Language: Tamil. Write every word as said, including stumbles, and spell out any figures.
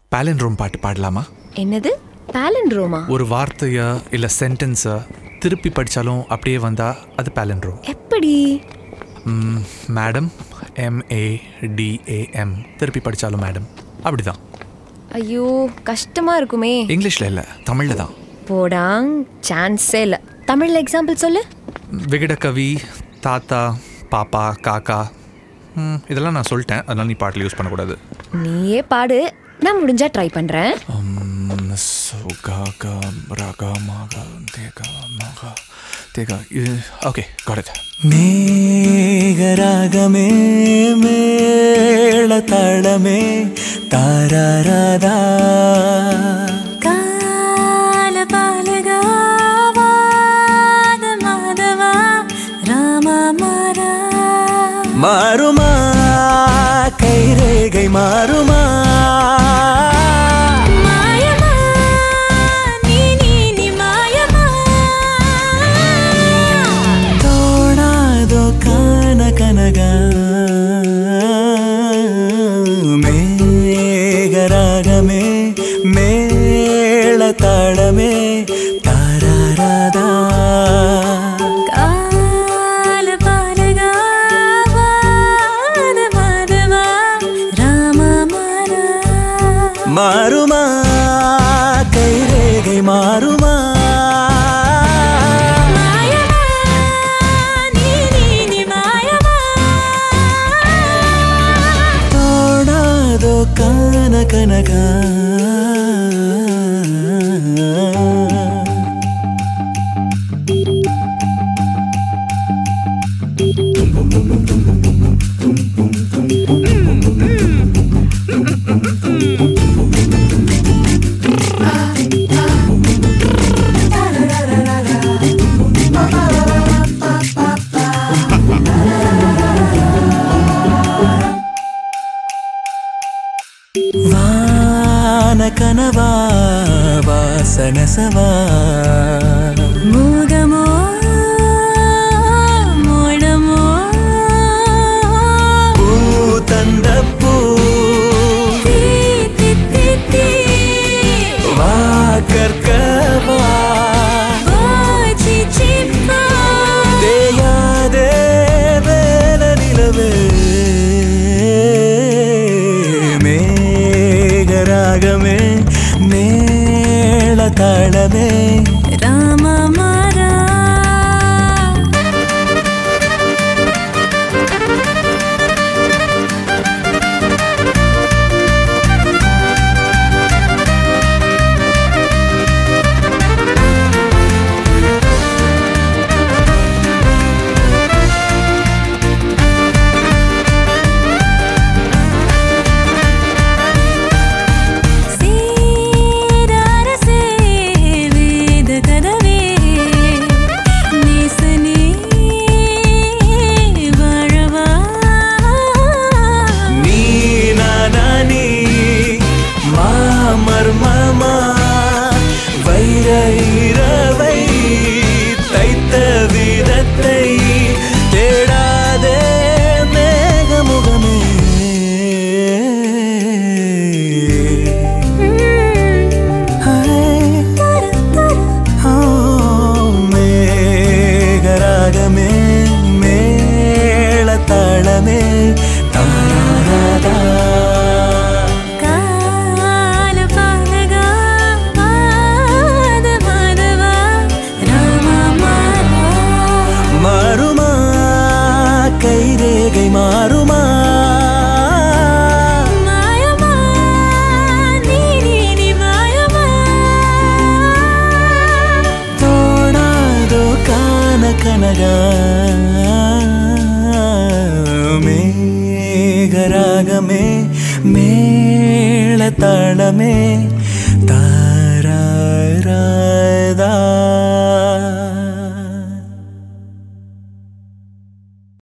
பாலண்ட்ரோம் பாட்டு பாடலாமா? என்னது பாலண்ட்ரோமா? ஒரு வார்த்தைய இல்ல சென்டென்ஸை திருப்பி படிச்சாலும் அப்படியே வந்தா அது பாலண்ட்ரோம். எப்படி? மேடம், எம்ஏடிஏஎம், திருப்பி படிச்சாலும் மேடம், அப்படிதான். ஐயோ கஷ்டமா இருக்குமே. இங்கிலீஷ்ல இல்ல, தமிழ்ல தான். போடாங், சான்ஸே இல்லை. தமிழ்ல எக்ஸாம்பிள் சொல்லு. விகடகவி, தாத்தா, பாப்பா, காக்கா, இதெல்லாம் நான் சொல்லிட்டேன். அதனால நீ பாட்டில் யூஸ் பண்ணக்கூடாது. நீயே பாடு, நான் முடிஞ்சா ட்ரை பண்றேன். Okay, got it. மேகராகமே மேள தாளமே தாராராதா கால பாலகாவாத மாதவா ராமமாரா மாறுமா கைரேகை மாறுமா மாயமா நீ நீ நீ மாயமா தோணாதோ கான கனகா மேகராகமே மேள தாளமே தாராராதா மாறுமா கைரேகை மாறுமா மாயமா நீ நீ நீ மாயமா தோணாதோ கான கனகா வான கனவா வாசனசவா மூகமோ மோடமோ பூ தந்த பூ வா கற்கவா தேயாதே வேல நிலவே ராகமே மேள தாளமே ராமமாரா மர்மமா வைரவை தைத்த விதத்தை தேடாதே மேகமுகமே மேகராகமே மேள தாளமே தாராராதா கைரேகை மாறுமா மாயமா நீ நீ நீ மாயமா தோணாதோ கான கனகா மேகராகமே மேள தாளமே தாராராதா